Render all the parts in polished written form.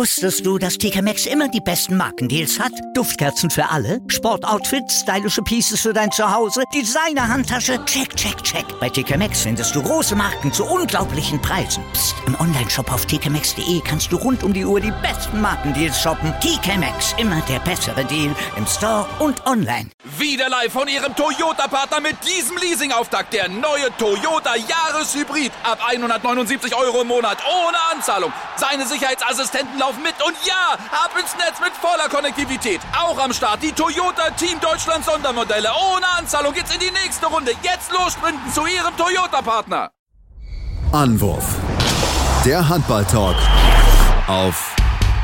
Wusstest du, dass TK Maxx immer die besten Markendeals hat? Duftkerzen für alle, Sportoutfits, stylische Pieces für dein Zuhause, Designer-Handtasche, check, check, check. Bei TK Maxx findest du große Marken zu unglaublichen Preisen. Psst. Im Onlineshop auf tkmaxx.de kannst du rund um die Uhr die besten Markendeals shoppen. TK Maxx, immer der bessere Deal im Store und online. Wieder live von Ihrem Toyota-Partner mit diesem Leasing-Auftakt. Der neue Toyota Jahreshybrid. Ab 179 € im Monat. Ohne Anzahlung. Seine Sicherheitsassistenten laufen mit. Und ja, ab ins Netz mit voller Konnektivität. Auch am Start die Toyota Team Deutschland Sondermodelle. Ohne Anzahlung geht's in die nächste Runde. Jetzt los sprinten zu Ihrem Toyota-Partner. Anwurf. Der Handball-Talk auf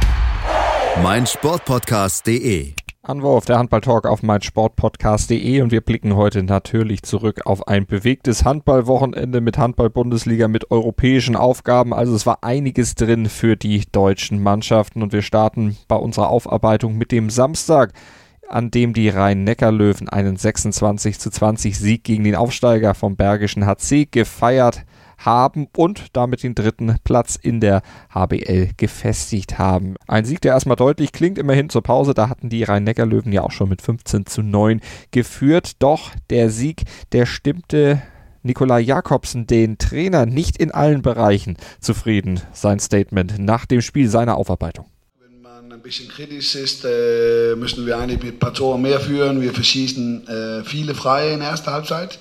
meinsportpodcast.de. Anwurf, der Handball-Talk auf meinsportpodcast.de, und wir blicken heute natürlich zurück auf ein bewegtes Handballwochenende mit Handball-Bundesliga, mit europäischen Aufgaben. Also es war einiges drin für die deutschen Mannschaften, und wir starten bei unserer Aufarbeitung mit dem Samstag, an dem die Rhein-Neckar-Löwen einen 26:20 Sieg gegen den Aufsteiger vom Bergischen HC gefeiert haben und damit den 3. Platz in der HBL gefestigt haben. Ein Sieg, der erstmal deutlich klingt, immerhin zur Pause. Da hatten die Rhein-Neckar-Löwen ja auch schon mit 15:9 geführt. Doch der Sieg, der stimmte Nikolai Jakobsen, den Trainer, nicht in allen Bereichen zufrieden. Sein Statement nach dem Spiel, seiner Aufarbeitung. Wenn man ein bisschen kritisch ist, müssen wir eigentlich mit ein paar Toren mehr führen. Wir verschießen viele Freie in der ersten Halbzeit,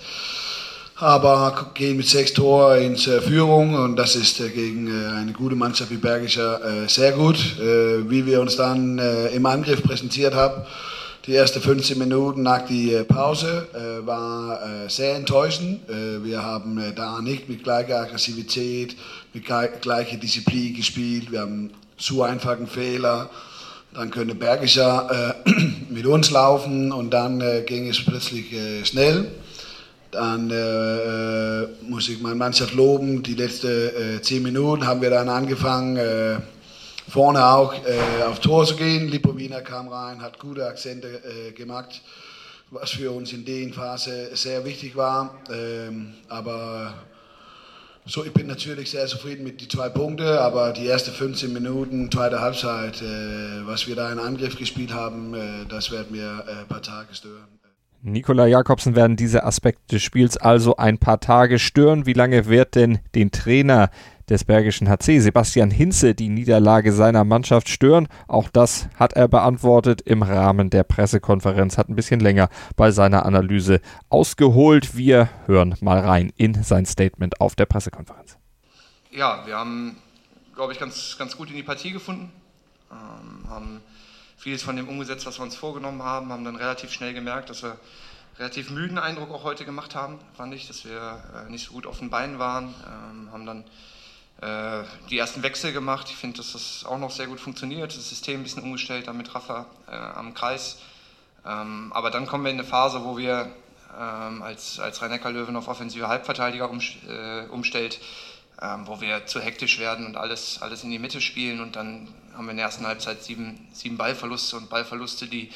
aber gehen mit 6 Toren in Führung, und das ist gegen eine gute Mannschaft wie Bergischer sehr gut. Wie wir uns dann im Angriff präsentiert haben, die ersten 15 Minuten nach der Pause, war sehr enttäuschend. Wir haben da nicht mit gleicher Aggressivität, mit gleicher Disziplin gespielt. Wir haben zu einfachen Fehler. Dann könnte Bergischer mit uns laufen, und dann ging es plötzlich schnell. Dann muss ich meine Mannschaft loben. Die letzten 10 Minuten haben wir dann angefangen, vorne auch auf Tor zu gehen. Lipovina kam rein, hat gute Akzente gemacht, was für uns in der Phase sehr wichtig war. Aber so, ich bin natürlich sehr zufrieden mit den 2 Punkten, aber die ersten 15 Minuten, zweite Halbzeit, was wir da in Angriff gespielt haben, das werden wir ein paar Tage stören. Nikolai Jakobsen werden diese Aspekte des Spiels also ein paar Tage stören. Wie lange wird denn den Trainer des Bergischen HC, Sebastian Hinze, die Niederlage seiner Mannschaft stören? Auch das hat er beantwortet im Rahmen der Pressekonferenz, hat ein bisschen länger bei seiner Analyse ausgeholt. Wir hören mal rein in sein Statement auf der Pressekonferenz. Ja, wir haben, glaube ich, ganz gut in die Partie gefunden, haben vieles von dem umgesetzt, was wir uns vorgenommen haben, haben dann relativ schnell gemerkt, dass wir relativ müden Eindruck auch heute gemacht haben, fand ich, dass wir nicht so gut auf den Beinen waren, haben dann die ersten Wechsel gemacht. Ich finde, dass das auch noch sehr gut funktioniert, das System ein bisschen umgestellt, dann mit Rafa am Kreis, aber dann kommen wir in eine Phase, wo wir als Rhein-Neckar-Löwen auf offensive Halbverteidiger umstellt, wo wir zu hektisch werden und alles in die Mitte spielen, und dann haben wir in der ersten Halbzeit 7 Ballverluste, die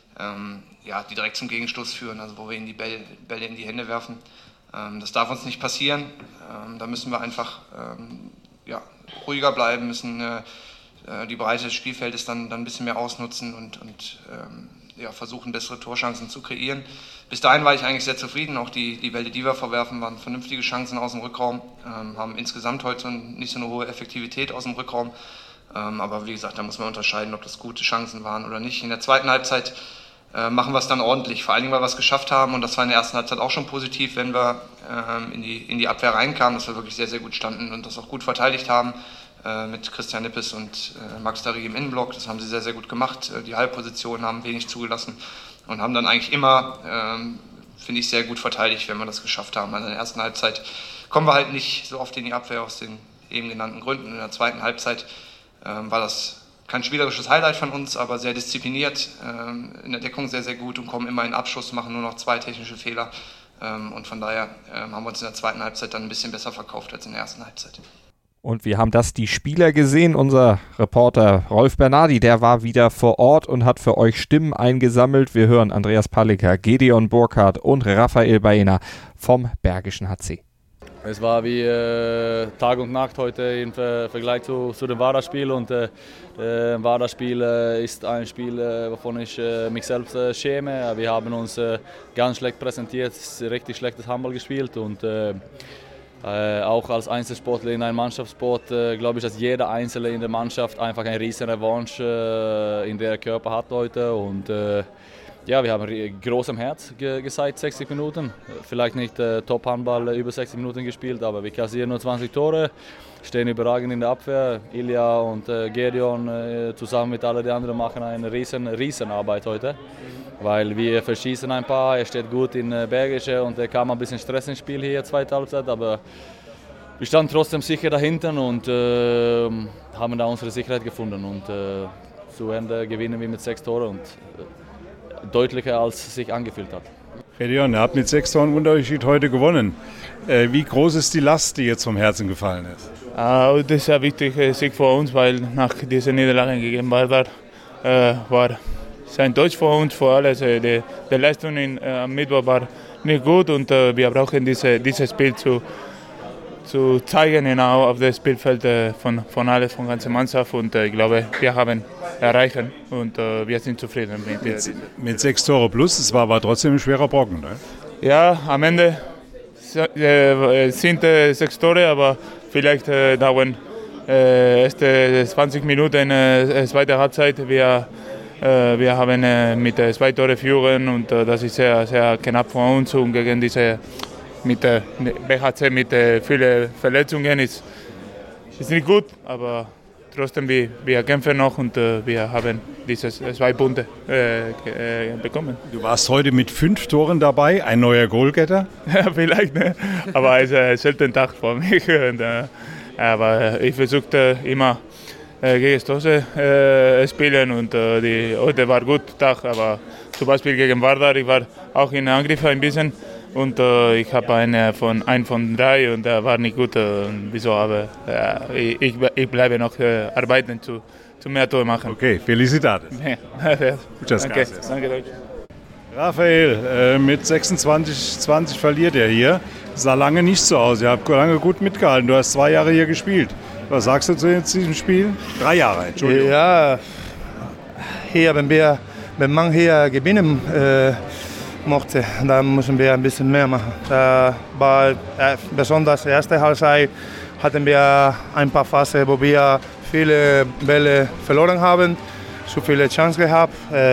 direkt zum Gegenstoß führen, also wo wir die Bälle in die Hände werfen. Das darf uns nicht passieren. Da müssen wir einfach ruhiger bleiben, müssen die Breite des Spielfeldes dann ein bisschen mehr ausnutzen und versuchen, bessere Torchancen zu kreieren. Bis dahin war ich eigentlich sehr zufrieden. Auch die Bälle, die wir verwerfen, waren vernünftige Chancen aus dem Rückraum, haben insgesamt heute nicht so eine hohe Effektivität aus dem Rückraum. Aber wie gesagt, da muss man unterscheiden, ob das gute Chancen waren oder nicht. In der zweiten Halbzeit machen wir es dann ordentlich, vor allen Dingen, weil wir es geschafft haben, und das war in der ersten Halbzeit auch schon positiv, wenn wir in die Abwehr reinkamen, dass wir wirklich sehr, sehr gut standen und das auch gut verteidigt haben mit Christian Nippes und Max Dari im Innenblock. Das haben sie sehr, sehr gut gemacht. Die Halbpositionen haben wenig zugelassen und haben dann eigentlich immer, finde ich, sehr gut verteidigt, wenn wir das geschafft haben. Also in der ersten Halbzeit kommen wir halt nicht so oft in die Abwehr aus den eben genannten Gründen. In der zweiten Halbzeit war das kein spielerisches Highlight von uns, aber sehr diszipliniert, in der Deckung sehr, sehr gut und kommen immer in Abschluss, machen nur noch 2 technische Fehler. Und von daher haben wir uns in der zweiten Halbzeit dann ein bisschen besser verkauft als in der ersten Halbzeit. Und wir haben das die Spieler gesehen. Unser Reporter Rolf Bernardi, der war wieder vor Ort und hat für euch Stimmen eingesammelt. Wir hören Andreas Paliker, Gedeon Burkhardt und Raphael Baena vom Bergischen HC. Es war wie Tag und Nacht heute im Vergleich zu dem Vardar-Spiel. Und Vardar-Spiel ist ein Spiel, wovon ich mich selbst schäme. Wir haben uns ganz schlecht präsentiert, richtig schlechtes Handball gespielt. Und auch als Einzelsportler in einem Mannschaftssport glaube ich, dass jeder Einzelne in der Mannschaft einfach eine riesen Revanche in der Körper hat heute. Und ja, wir haben groß am Herz gezeigt, 60 Minuten. Vielleicht nicht Top-Handball über 60 Minuten gespielt, aber wir kassieren nur 20 Tore, stehen überragend in der Abwehr. Ilja und Gedeon zusammen mit allen anderen machen eine riesen Arbeit heute. Weil wir verschießen ein paar, er steht gut in Bergische und er kam ein bisschen Stress ins Spiel hier, zweite Halbzeit, aber wir standen trotzdem sicher dahinter und haben da unsere Sicherheit gefunden und zu Ende gewinnen wir mit 6 Toren und deutlicher als es sich angefühlt hat. Gedeon, ihr habt mit 6 Toren Unterschied heute gewonnen. Wie groß ist die Last, die jetzt vom Herzen gefallen ist? Das ist sehr wichtig, Sieg für uns, weil nach dieser Niederlage gegen Vardar war sein Deutsch für uns, für alles. Die Leistung am Mittwoch war nicht gut und wir brauchen dieses Spiel zu zeigen genau auf dem Spielfeld von alles, von der ganzen Mannschaft. Und ich glaube, wir haben erreicht und wir sind zufrieden mit 6 Tore plus. Es war aber trotzdem ein schwerer Brocken, ne? Ja, am Ende sind 6 Tore, aber vielleicht dauern erste 20 Minuten zweite Halbzeit. Wir haben mit 2 Tore führen und das ist sehr, sehr knapp für uns und gegen diese mit BHC mit vielen Verletzungen ist nicht gut, aber trotzdem wir kämpfen noch und wir haben diese 2 Punkte bekommen. Du warst heute mit 5 Toren dabei, ein neuer Goalgetter? Ja, vielleicht, ne? Aber es ist ein seltener Tag für mich. Und, aber ich versuchte immer gegen Stoße spielen und heute war ein guter Tag, aber zum Beispiel gegen Vardar, ich war auch in Angriff ein bisschen und ich habe einen von 3 und der war nicht gut. Wieso? Aber ich bleibe noch arbeiten zu mehr Tore machen. Okay, Felicidades. Ja. Muchas Danke, gracias. danke Deutsch. Raphael, mit 26-20 verliert er hier. Sah lange nicht so aus. Ihr habt lange gut mitgehalten. Du hast 2 Jahre hier gespielt. Was sagst du zu diesem Spiel? 3 Jahre, Entschuldigung. Ja, hier, wenn man hier gewinnen mochte, dann müssen wir ein bisschen mehr machen. War besonders erste Halbzeit hatten wir ein paar Phasen, wo wir viele Bälle verloren haben, zu viele Chancen gehabt.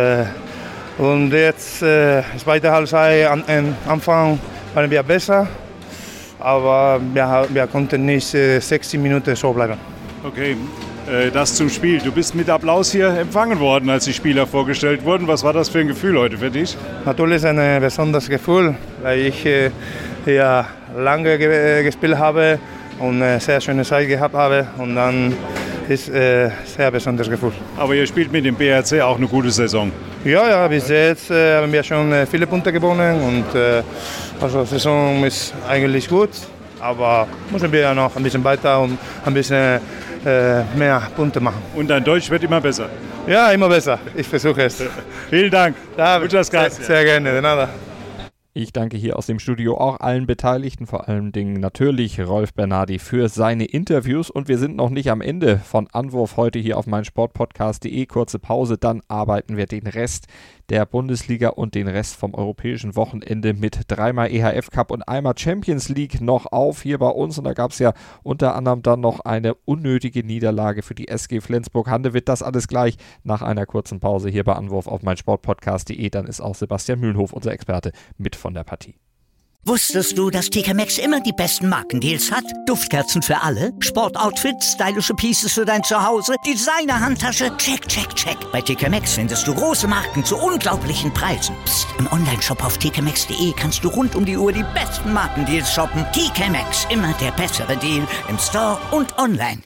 Und jetzt, zweite Halbzeit, am Anfang waren wir besser. Aber wir konnten nicht 60 Minuten so bleiben. Okay, das zum Spiel. Du bist mit Applaus hier empfangen worden, als die Spieler vorgestellt wurden. Was war das für ein Gefühl heute für dich? Natürlich ein besonderes Gefühl, weil ich hier lange gespielt habe und eine sehr schöne Zeit gehabt habe. Und dann ist ein sehr besonderes Gefühl. Aber ihr spielt mit dem BRC auch eine gute Saison. Ja, bis jetzt haben wir schon viele Punkte gewonnen und also die Saison ist eigentlich gut, aber müssen wir ja noch ein bisschen weiter und ein bisschen mehr Punkte machen. Und dein Deutsch wird immer besser? Ja, immer besser. Ich versuche es. Vielen Dank. Ja, sehr gerne. De nada. Ich danke hier aus dem Studio auch allen Beteiligten, vor allen Dingen natürlich Rolf Bernardi für seine Interviews. Und wir sind noch nicht am Ende von Anwurf heute hier auf meinsportpodcast.de. Kurze Pause, dann arbeiten wir den Rest der Bundesliga und den Rest vom europäischen Wochenende mit 3-mal EHF Cup und einmal Champions League noch auf hier bei uns. Und da gab es ja unter anderem dann noch eine unnötige Niederlage für die SG Flensburg-Handewitt. Das alles gleich nach einer kurzen Pause hier bei Anwurf auf meinsportpodcast.de. Dann ist auch Sebastian Mühlenhof, unser Experte, mit von der Partie. Wusstest du, dass TK Maxx immer die besten Markendeals hat? Duftkerzen für alle, Sportoutfits, stylische Pieces für dein Zuhause, Designer-Handtasche, check, check, check. Bei TK Maxx findest du große Marken zu unglaublichen Preisen. Psst. Im Onlineshop auf tkmaxx.de kannst du rund um die Uhr die besten Markendeals shoppen. TK Maxx, immer der bessere Deal im Store und online.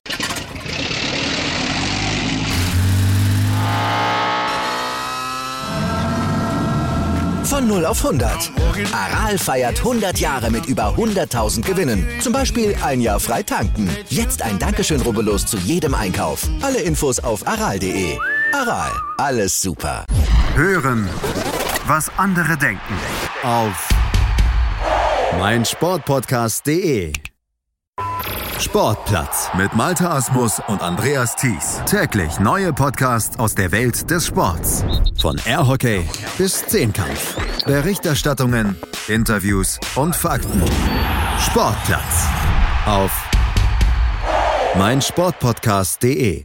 Von 0 auf 100. Aral feiert 100 Jahre mit über 100.000 Gewinnen. Zum Beispiel ein Jahr frei tanken. Jetzt ein Dankeschön, rubbellos zu jedem Einkauf. Alle Infos auf aral.de. Aral, alles super. Hören, was andere denken. Auf meinsportpodcast.de Sportplatz Mit Malte Asmus und Andreas Thies. Täglich neue Podcasts aus der Welt des Sports. von Airhockey bis Zehnkampf. Berichterstattungen, Interviews und Fakten. Sportplatz auf meinsportpodcast.de.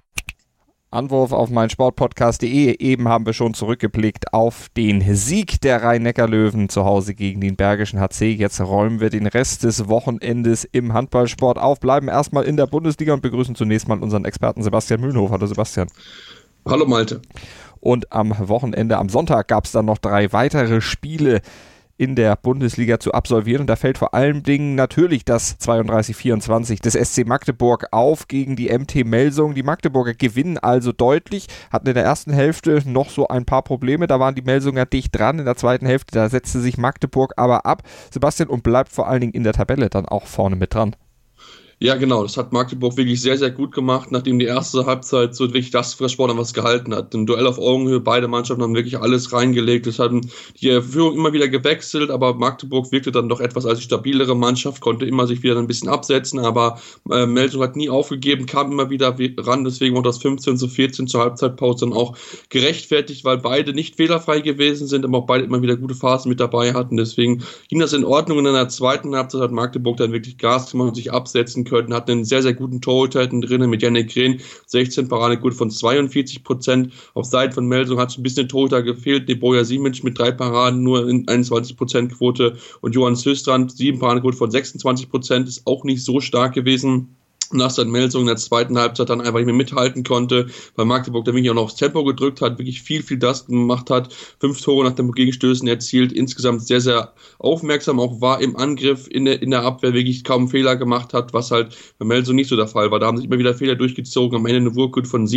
Anwurf auf meinsportpodcast.de. Eben haben wir schon zurückgeblickt auf den Sieg der Rhein-Neckar-Löwen zu Hause gegen den Bergischen HC. Jetzt räumen wir den Rest des Wochenendes im Handballsport auf, bleiben erstmal in der Bundesliga und begrüßen zunächst mal unseren Experten Sebastian Mühlenhof. Hallo Sebastian. Hallo Malte. Und am Wochenende, am Sonntag, gab es dann noch 3 weitere Spiele in der Bundesliga zu absolvieren. Und da fällt vor allen Dingen natürlich das 32-24 des SC Magdeburg auf gegen die MT Melsung. Die Magdeburger gewinnen also deutlich, hatten in der ersten Hälfte noch so ein paar Probleme. Da waren die Melsunger dicht dran. In der zweiten Hälfte, da setzte sich Magdeburg aber ab, Sebastian, und bleibt vor allen Dingen in der Tabelle dann auch vorne mit dran. Ja, genau, das hat Magdeburg wirklich sehr, sehr gut gemacht, nachdem die erste Halbzeit so wirklich das für Sport an was gehalten hat. Ein Duell auf Augenhöhe, beide Mannschaften haben wirklich alles reingelegt. Es hatten die Führung immer wieder gewechselt, aber Magdeburg wirkte dann doch etwas als die stabilere Mannschaft, konnte immer sich wieder ein bisschen absetzen, aber Melsung hat nie aufgegeben, kam immer wieder ran, deswegen auch das 15-14 zur Halbzeitpause dann auch gerechtfertigt, weil beide nicht fehlerfrei gewesen sind, aber auch beide immer wieder gute Phasen mit dabei hatten. Deswegen ging das in Ordnung. Und in der zweiten Halbzeit hat Magdeburg dann wirklich Gas gemacht und sich absetzen können, hat einen sehr, sehr guten Torhüter drinnen mit Yannick Rehn, 16 Paradequote von 42%. Auf Seiten von Melsung hat es ein bisschen Torhüter gefehlt, Neboja Simic mit 3 Paraden, nur in 21% Quote, und Johann Söstrand, 7 Paradequote von 26%, ist auch nicht so stark gewesen. Nach dann Melsung in der zweiten Halbzeit dann einfach nicht mehr mithalten konnte, weil Magdeburg dann wirklich auch noch aufs Tempo gedrückt hat, wirklich viel das gemacht hat, 5 Tore nach den Gegenstößen erzielt, insgesamt sehr, sehr aufmerksam auch war im Angriff, in der Abwehr wirklich kaum Fehler gemacht hat, was halt bei Melsung nicht so der Fall war. Da haben sich immer wieder Fehler durchgezogen, am Ende eine Wurfquote von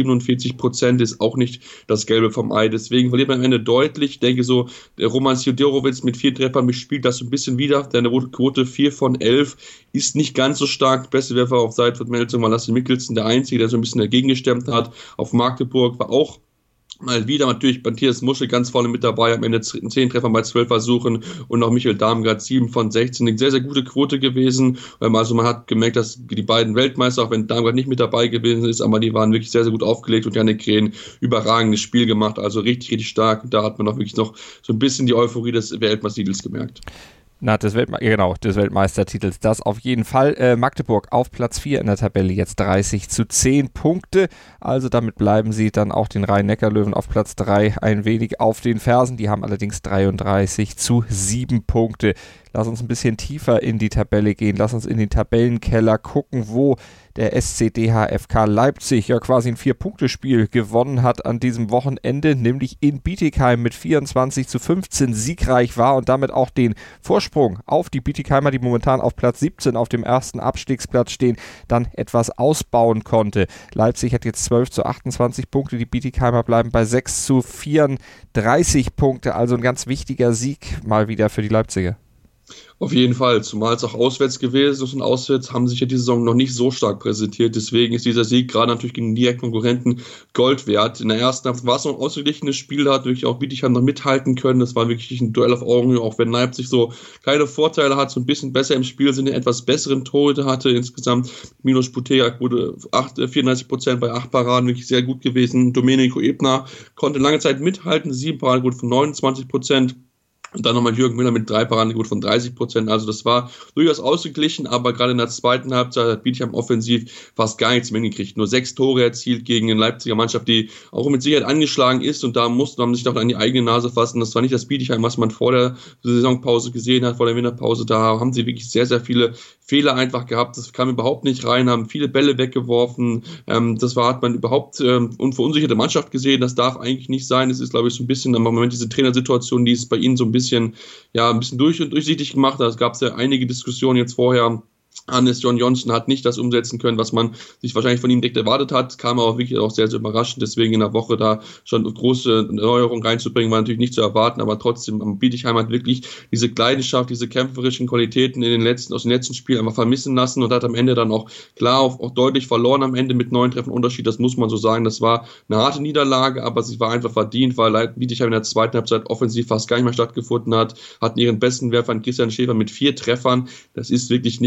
47% ist auch nicht das Gelbe vom Ei, deswegen verliert man am Ende deutlich. Ich denke so, der Roman Sjodorowicz mit 4 Treffern spielt das so ein bisschen wieder, deine Quote 4 von 11 ist nicht ganz so stark, beste Werfer auf Seite von Melsung war Lasse Mikkelsen, der Einzige, der so ein bisschen dagegen gestemmt hat. Auf Magdeburg war auch mal wieder natürlich Matthias Muschel ganz vorne mit dabei, am Ende 10 Treffer bei 12 Versuchen, und auch Michael Darmgard 7 von 16, eine sehr, sehr gute Quote gewesen. Also man hat gemerkt, dass die beiden Weltmeister, auch wenn Darmgard nicht mit dabei gewesen ist, aber die waren wirklich sehr, sehr gut aufgelegt, und Yannick Rehn überragendes Spiel gemacht, also richtig, richtig stark, und da hat man auch wirklich noch so ein bisschen die Euphorie des Weltmeistertitels gemerkt. Des Weltmeistertitels, das auf jeden Fall. Magdeburg auf Platz 4 in der Tabelle, jetzt 30-10 Punkte, also damit bleiben sie dann auch den Rhein-Neckar-Löwen auf Platz 3 ein wenig auf den Fersen, die haben allerdings 33-7 Punkte. Lass uns ein bisschen tiefer in die Tabelle gehen, lass uns in den Tabellenkeller gucken, wo der SCDHFK Leipzig ja quasi ein 4-Punkte-Spiel gewonnen hat an diesem Wochenende, nämlich in Bietigheim mit 24-15 siegreich war und damit auch den Vorsprung auf die Bietigheimer, die momentan auf Platz 17 auf dem ersten Abstiegsplatz stehen, dann etwas ausbauen konnte. Leipzig hat jetzt 12-28 Punkte, die Bietigheimer bleiben bei 6-34 Punkte, also ein ganz wichtiger Sieg mal wieder für die Leipziger. Auf jeden Fall, zumal es auch auswärts gewesen ist, und auswärts haben sich ja die Saison noch nicht so stark präsentiert, deswegen ist dieser Sieg gerade natürlich gegen die Konkurrenten Gold wert. In der ersten Halbzeit war es noch ein ausgeglichenes Spiel, da hat wirklich auch Bietigheim noch mithalten können, das war wirklich ein Duell auf Augenhöhe, auch wenn Leipzig so kleine Vorteile hat, so ein bisschen besser im Spiel sind, etwas besseren Torhüter hatte, insgesamt Milos Puteak wurde 34% bei 8 Paraden, wirklich sehr gut gewesen. Domenico Ebner konnte lange Zeit mithalten, 7 Paraden gut von 29%. Und dann nochmal Jürgen Müller mit 3 Paradenquote von 30%. Also das war durchaus ausgeglichen, aber gerade in der zweiten Halbzeit hat Bietigheim offensiv fast gar nichts mehr hingekriegt. Nur 6 Tore erzielt gegen eine Leipziger Mannschaft, die auch mit Sicherheit angeschlagen ist, und da mussten man sich doch an die eigene Nase fassen. Das war nicht das Bietigheim, was man vor der Saisonpause gesehen hat, vor der Winterpause. Da haben sie wirklich sehr, sehr viele Fehler einfach gehabt. Das kam überhaupt nicht rein, haben viele Bälle weggeworfen. Hat man überhaupt verunsicherte Mannschaft gesehen. Das darf eigentlich nicht sein. Es ist, glaube ich, so ein bisschen im Moment diese Trainersituation, die ist bei ihnen so ein bisschen durchsichtig gemacht. Es gab ja einige Diskussionen jetzt vorher. Hannes John Johnson hat nicht das umsetzen können, was man sich wahrscheinlich von ihm direkt erwartet hat, kam aber wirklich auch sehr, sehr überraschend, deswegen in der Woche da schon große Neuerungen reinzubringen, war natürlich nicht zu erwarten, aber trotzdem, Bietigheim hat wirklich diese Leidenschaft, diese kämpferischen Qualitäten aus den letzten Spielen einfach vermissen lassen und hat am Ende dann auch klar auch deutlich verloren am Ende mit 9 Treffen Unterschied, das muss man so sagen, das war eine harte Niederlage, aber sie war einfach verdient, weil Bietigheim in der zweiten Halbzeit offensiv fast gar nicht mehr stattgefunden hat, hatten ihren besten Werfer Christian Schäfer mit 4 Treffern, das ist wirklich nicht gut.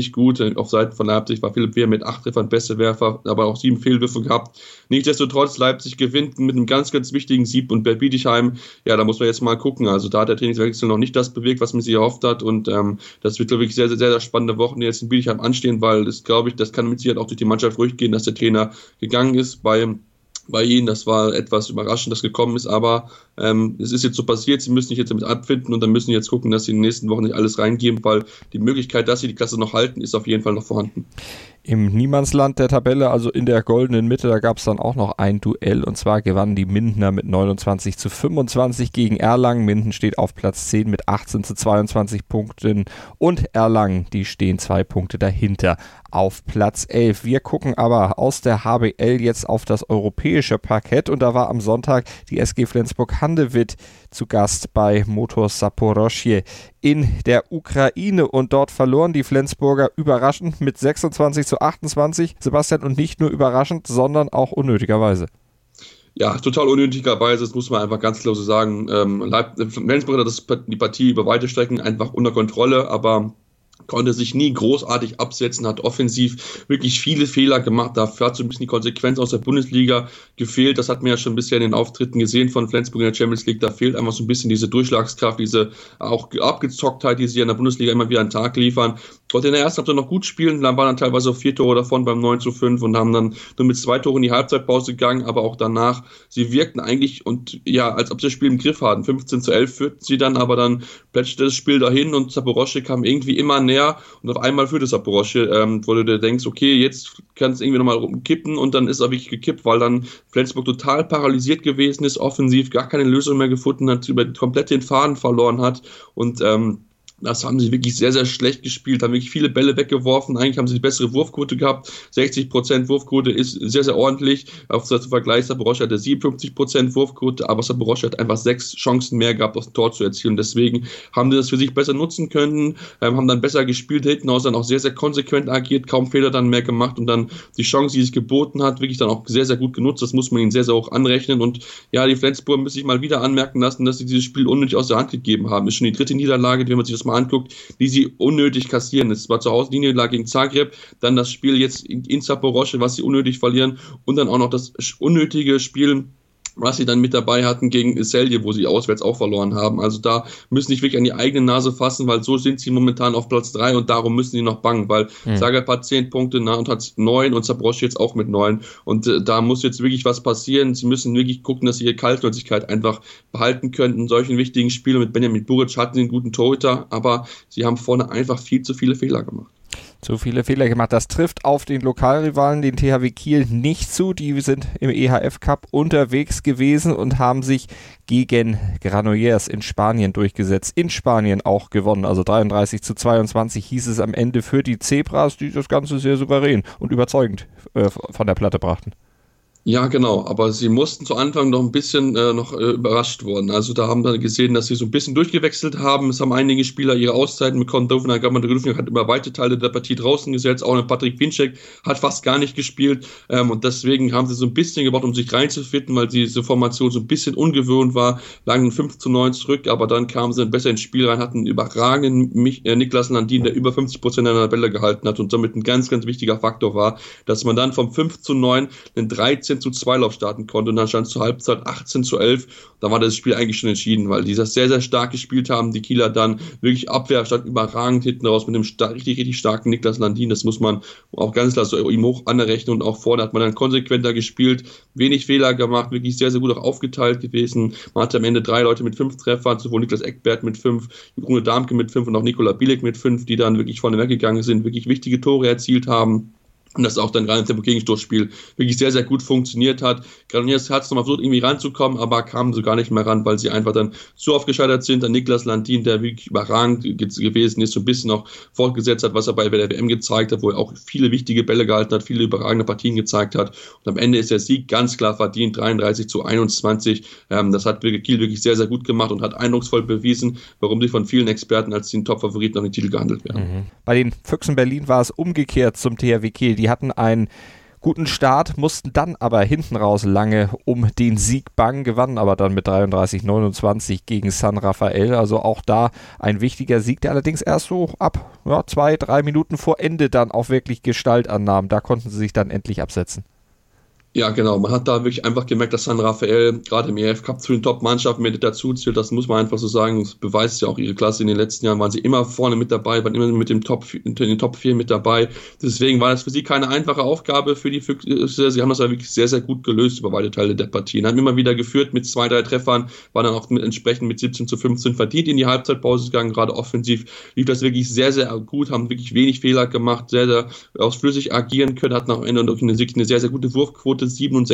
auf Seiten von Leipzig war Philipp Wehr mit 8 Treffern beste Werfer, aber auch 7 Fehlwürfe gehabt. Nichtsdestotrotz, Leipzig gewinnt mit einem ganz, ganz wichtigen Sieg und Bert Bietigheim, ja, da muss man jetzt mal gucken. Also da hat der Trainingswechsel noch nicht das bewirkt, was man sich erhofft hat und das wird, glaube ich, sehr, sehr, sehr spannende Wochen, die jetzt in Bietigheim anstehen, weil das, glaube ich, das kann mit Sicherheit auch durch die Mannschaft ruhig gehen, dass der Trainer gegangen ist bei ihnen. Das war etwas überraschend, das gekommen ist, aber es ist jetzt so passiert, sie müssen sich jetzt damit abfinden und dann müssen sie jetzt gucken, dass sie in den nächsten Wochen nicht alles reingeben, weil die Möglichkeit, dass sie die Klasse noch halten, ist auf jeden Fall noch vorhanden. Im Niemandsland der Tabelle, also in der goldenen Mitte, da gab es dann auch noch ein Duell und zwar gewannen die Mindener mit 29-25 gegen Erlangen. Minden steht auf Platz 10 mit 18-22 Punkten und Erlangen, die stehen 2 Punkte dahinter auf Platz 11. Wir gucken aber aus der HBL jetzt auf das europäische Parkett und da war am Sonntag die SG Flensburg-Handewitt zu Gast bei Motor Saporoschje in der Ukraine und dort verloren die Flensburger überraschend mit 26-28, Sebastian, und nicht nur überraschend, sondern auch unnötigerweise. Ja, total unnötigerweise, das muss man einfach ganz klar so sagen. Flensburg hat die Partie über weite Strecken einfach unter Kontrolle, aber konnte sich nie großartig absetzen, hat offensiv wirklich viele Fehler gemacht, dafür hat so ein bisschen die Konsequenz aus der Bundesliga gefehlt, das hat man ja schon bisher in den Auftritten gesehen von Flensburg in der Champions League, da fehlt einfach so ein bisschen diese Durchschlagskraft, diese auch Abgezocktheit, die sie in der Bundesliga immer wieder an den Tag liefern. Konnte in der ersten Halbzeit noch gut spielen, dann waren dann teilweise 4 Tore davon beim 9-5 und haben dann nur mit 2 Toren in die Halbzeitpause gegangen, aber auch danach, sie wirkten eigentlich und ja, als ob sie das Spiel im Griff hatten. 15-11 führten sie dann, aber dann plätscherte das Spiel dahin und Saporoschje kam irgendwie immer näher und auf einmal führte Saporoschje, wo du dir denkst, okay, jetzt kann es irgendwie nochmal rumkippen und dann ist er wirklich gekippt, weil dann Flensburg total paralysiert gewesen ist, offensiv gar keine Lösung mehr gefunden hat, komplett den Faden verloren hat und das haben sie wirklich sehr, sehr schlecht gespielt, haben wirklich viele Bälle weggeworfen. Eigentlich haben sie die bessere Wurfquote gehabt. 60% Wurfquote ist sehr, sehr ordentlich. Auf zum Vergleich, Saporoschje hatte 57% Wurfquote, aber Saporoschje hat einfach 6 Chancen mehr gehabt, aus dem Tor zu erzielen. Deswegen haben sie das für sich besser nutzen können, haben dann besser gespielt, hinten aus dann auch sehr, sehr konsequent agiert, kaum Fehler dann mehr gemacht und dann die Chance, die sich geboten hat, wirklich dann auch sehr, sehr gut genutzt. Das muss man ihnen sehr, sehr hoch anrechnen. Und ja, die Flensburger müssen sich mal wieder anmerken lassen, dass sie dieses Spiel unnötig aus der Hand gegeben haben. Ist schon die 3. Niederlage, wenn man sich das mal anguckt, die sie unnötig kassieren. Es war zu Hause die Niederlage gegen Zagreb, dann das Spiel jetzt in Saporoschje, was sie unnötig verlieren und dann auch noch das unnötige Spiel, was sie dann mit dabei hatten gegen Celje, wo sie auswärts auch verloren haben. Also da müssen sie sich wirklich an die eigene Nase fassen, weil so sind sie momentan auf Platz 3 und darum müssen sie noch bangen, weil Zagreb hat 10 Punkte und hat 9 und Saporoschje jetzt auch mit 9 und da muss jetzt wirklich was passieren. Sie müssen wirklich gucken, dass sie ihre Kaltnäuzigkeit einfach behalten können. In solchen wichtigen Spielen mit Benjamin Buric hatten sie einen guten Torhüter, aber sie haben vorne einfach viel zu viele Fehler gemacht. Zu viele Fehler gemacht. Das trifft auf den Lokalrivalen, den THW Kiel, nicht zu. Die sind im EHF Cup unterwegs gewesen und haben sich gegen Granollers in Spanien durchgesetzt. In Spanien auch gewonnen. Also 33-22 hieß es am Ende für die Zebras, die das Ganze sehr souverän und überzeugend von der Platte brachten. Ja, genau, aber sie mussten zu Anfang noch ein bisschen überrascht worden. Also da haben wir gesehen, dass sie so ein bisschen durchgewechselt haben. Es haben einige Spieler ihre Auszeiten bekommen. Dovna hat über weite Teile der Partie draußen gesetzt. Auch Patrick Winczek hat fast gar nicht gespielt. Und deswegen haben sie so ein bisschen gebraucht, um sich reinzufinden, weil diese Formation so ein bisschen ungewöhnt war. Lagen 5-9 zurück, aber dann kamen sie besser ins Spiel rein, hatten einen überragenden Niklas Landin, der über 50% der Bälle gehalten hat und somit ein ganz, ganz wichtiger Faktor war, dass man dann vom 5-9 den 13-2 Lauf starten konnte und dann stand zur Halbzeit 18-11. Da war das Spiel eigentlich schon entschieden, weil die das sehr, sehr stark gespielt haben. Die Kieler dann wirklich Abwehr stand überragend hinten raus mit einem richtig, richtig starken Niklas Landin. Das muss man auch ganz klar so ihm hoch anerrechnen und auch vorne hat man dann konsequenter gespielt, wenig Fehler gemacht, wirklich sehr, sehr gut auch aufgeteilt gewesen. Man hatte am Ende 3 Leute mit 5 Treffern, sowohl Niklas Eckbert mit 5, Rune Darmke mit 5 und auch Nikola Bilek mit 5, die dann wirklich vorne weggegangen sind, wirklich wichtige Tore erzielt haben. Und das auch dann gerade im Tempo-Gegenstoßspiel wirklich sehr, sehr gut funktioniert hat. Granollers hat es nochmal versucht, irgendwie ranzukommen, aber kamen so gar nicht mehr ran, weil sie einfach dann zu oft gescheitert sind. Dann Niklas Landin, der wirklich überragend gewesen ist, so ein bisschen noch fortgesetzt hat, was er bei der WM gezeigt hat, wo er auch viele wichtige Bälle gehalten hat, viele überragende Partien gezeigt hat. Und am Ende ist der Sieg ganz klar verdient, 33-21. Das hat Kiel wirklich sehr, sehr gut gemacht und hat eindrucksvoll bewiesen, warum sie von vielen Experten als den Top-Favoriten an den Titel gehandelt werden. Bei den Füchsen Berlin war es umgekehrt zum THW Kiel. Die hatten ein guten Start, mussten dann aber hinten raus lange um den Sieg bangen, gewannen aber dann mit 33-29 gegen San Rafael. Also auch da ein wichtiger Sieg, der allerdings erst so ab 2-3 Minuten vor Ende dann auch wirklich Gestalt annahm. Da konnten sie sich dann endlich absetzen. Ja, genau. Man hat da wirklich einfach gemerkt, dass San Rafael gerade im EF Cup zu den Top-Mannschaften mit dazu zählt. Das muss man einfach so sagen. Das beweist ja auch ihre Klasse. In den letzten Jahren waren sie immer vorne mit dabei, waren immer mit dem in den Top 4 mit dabei. Deswegen war das für sie keine einfache Aufgabe für die Füchse. Sie haben das aber wirklich sehr, sehr gut gelöst über beide Teile der Partien. Haben immer wieder geführt mit 2-3 Treffern, waren dann auch entsprechend mit 17-15 verdient in die Halbzeitpause gegangen. Gerade offensiv lief das wirklich sehr, sehr gut, haben wirklich wenig Fehler gemacht, sehr, sehr ausflüssig agieren können, hatten am Ende eine sehr, sehr gute Wurfquote,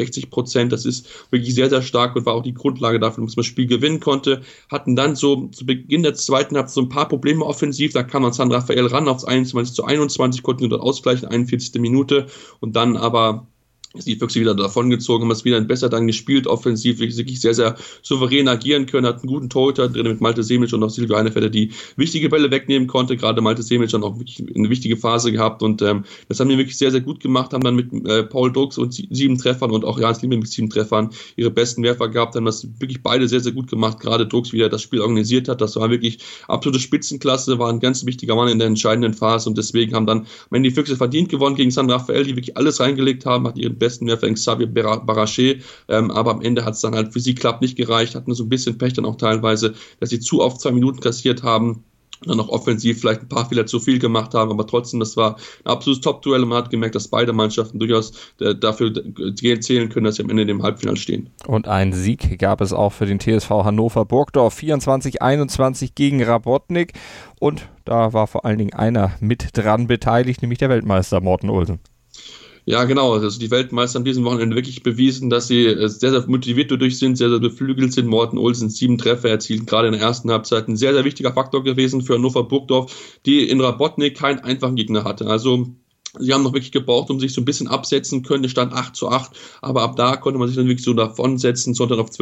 67%, das ist wirklich sehr, sehr stark und war auch die Grundlage dafür, dass man das Spiel gewinnen konnte. Hatten dann so zu Beginn der zweiten Halbzeit so ein paar Probleme offensiv, da kam dann San Rafael ran aufs 21-21, konnten sie dort ausgleichen, 41. Minute und dann aber die Füchse wieder davongezogen, haben es wieder besser dann gespielt, offensiv, wirklich sehr, sehr souverän agieren können, hat einen guten Torhüter drin mit Malte Semic und auch Silvio Einefelder, die wichtige Bälle wegnehmen konnte, gerade Malte Semic dann auch wirklich eine wichtige Phase gehabt und das haben die wirklich sehr, sehr gut gemacht, haben dann mit Paul Drucks und 7 Treffern und auch Jans Liebe mit 7 Treffern ihre besten Werfer gehabt, haben das wirklich beide sehr, sehr gut gemacht, gerade Drucks, wie er das Spiel organisiert hat, das war wirklich absolute Spitzenklasse, war ein ganz wichtiger Mann in der entscheidenden Phase und deswegen haben dann am Ende die Füchse verdient gewonnen gegen San Rafael, die wirklich alles reingelegt haben, hat ihren besten Werfer Xavier Barraché, aber am Ende hat es dann halt für sie knapp nicht gereicht, hatten so ein bisschen Pech dann auch teilweise, dass sie zu oft 2 Minuten kassiert haben, dann auch offensiv vielleicht ein paar Fehler zu viel gemacht haben, aber trotzdem, das war ein absolutes Top-Duell und man hat gemerkt, dass beide Mannschaften durchaus dafür zählen können, dass sie am Ende im Halbfinale stehen. Und einen Sieg gab es auch für den TSV Hannover Burgdorf, 24-21 gegen Rabotnik und da war vor allen Dingen einer mit dran beteiligt, nämlich der Weltmeister Morten Olsen. Ja, genau. Also die Weltmeister haben diesen Wochenende wirklich bewiesen, dass sie sehr, sehr motiviert dadurch sind, sehr, sehr beflügelt sind. Morten Olsen 7 Treffer erzielt, gerade in der ersten Halbzeit. Ein sehr, sehr wichtiger Faktor gewesen für Hannover Burgdorf, die in Rabotnik keinen einfachen Gegner hatte. Also sie haben noch wirklich gebraucht, um sich so ein bisschen absetzen können. Es stand 8-8, aber ab da konnte man sich dann wirklich so davonsetzen, sondern auf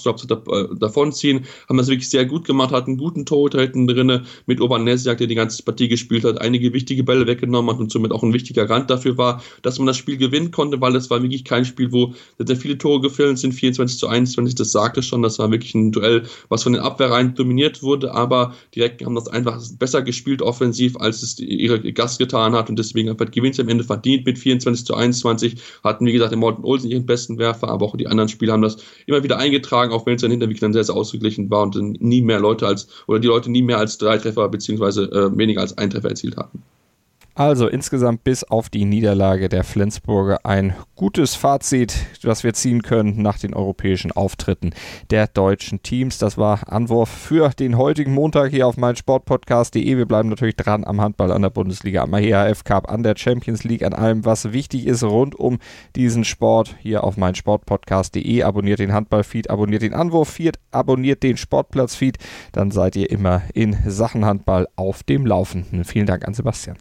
12-8 davonziehen. Haben das wirklich sehr gut gemacht, hatten einen guten Torhüter hinten drin mit Obanesiak, der die ganze Partie gespielt hat, einige wichtige Bälle weggenommen hat und somit auch ein wichtiger Garant dafür war, dass man das Spiel gewinnen konnte, weil es war wirklich kein Spiel, wo sehr viele Tore gefallen sind, 24-21, das sagte schon, das war wirklich ein Duell, was von den Abwehrreihen dominiert wurde, aber direkt haben das einfach besser gespielt offensiv, als es ihre Gast getan hat und deswegen einfach gewinnt am Ende verdient mit 24-21, hatten wie gesagt den Morten Olsen ihren besten Werfer, aber auch die anderen Spieler haben das immer wieder eingetragen, auch wenn es dann hinterher dann sehr, sehr ausgeglichen war und dann nie mehr die Leute nie mehr als 3 Treffer beziehungsweise weniger als 1 Treffer erzielt hatten. Also insgesamt bis auf die Niederlage der Flensburger ein gutes Fazit, das wir ziehen können nach den europäischen Auftritten der deutschen Teams. Das war Anwurf für den heutigen Montag hier auf meinsportpodcast.de. Wir bleiben natürlich dran am Handball, an der Bundesliga, am EHF Cup, an der Champions League, an allem, was wichtig ist rund um diesen Sport hier auf meinsportpodcast.de. Abonniert den Handball-Feed, abonniert den Anwurf-Feed, abonniert den Sportplatz-Feed. Dann seid ihr immer in Sachen Handball auf dem Laufenden. Vielen Dank an Sebastian.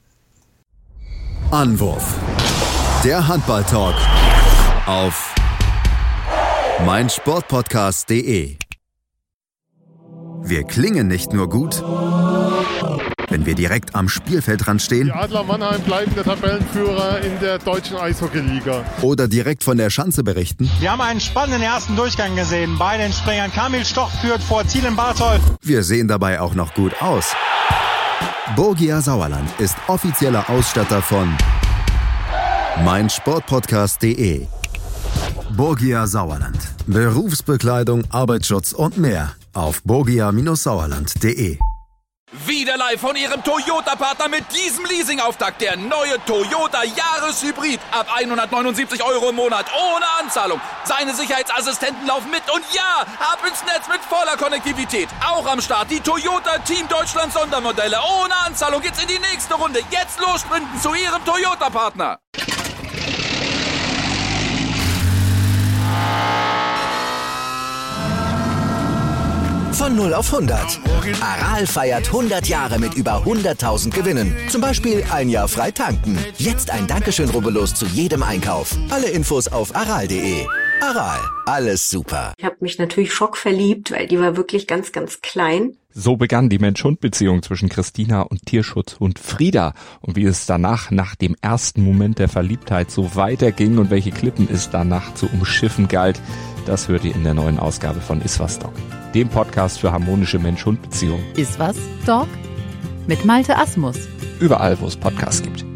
Anwurf. Der Handball-Talk auf meinsportpodcast.de. Wir klingen nicht nur gut, wenn wir direkt am Spielfeldrand stehen. Die Adler Mannheim bleiben der Tabellenführer in der deutschen Eishockeyliga. Oder direkt von der Schanze berichten. Wir haben einen spannenden ersten Durchgang gesehen. Bei den Springern Kamil Stoch führt vor Thielen Bartol. Wir sehen dabei auch noch gut aus. Borgia Sauerland ist offizieller Ausstatter von meinsportpodcast.de. Borgia Sauerland. Berufsbekleidung, Arbeitsschutz und mehr auf borgia-sauerland.de. Wieder live von Ihrem Toyota-Partner mit diesem Leasing-Auftakt. Der neue Toyota Jahreshybrid. Ab 179 € im Monat. Ohne Anzahlung. Seine Sicherheitsassistenten laufen mit. Und ja, ab ins Netz mit voller Konnektivität. Auch am Start die Toyota Team Deutschland Sondermodelle. Ohne Anzahlung geht's in die nächste Runde. Jetzt los sprinten zu Ihrem Toyota-Partner. Von 0 auf 100. Aral feiert 100 Jahre mit über 100.000 Gewinnen. Zum Beispiel ein Jahr frei tanken. Jetzt ein Dankeschön, rubbellos zu jedem Einkauf. Alle Infos auf aral.de. Aral, alles super. Ich habe mich natürlich schockverliebt, weil die war wirklich ganz, ganz klein. So begann die Mensch-Hund-Beziehung zwischen Christina und Tierschutzhund Frieda. Und wie es danach, nach dem ersten Moment der Verliebtheit, so weiterging und welche Klippen es danach zu umschiffen galt, das hört ihr in der neuen Ausgabe von Iswas Dog, dem Podcast für harmonische Mensch-Hund-Beziehungen. Iswas Dog? Mit Malte Asmus. Überall, wo es Podcasts gibt.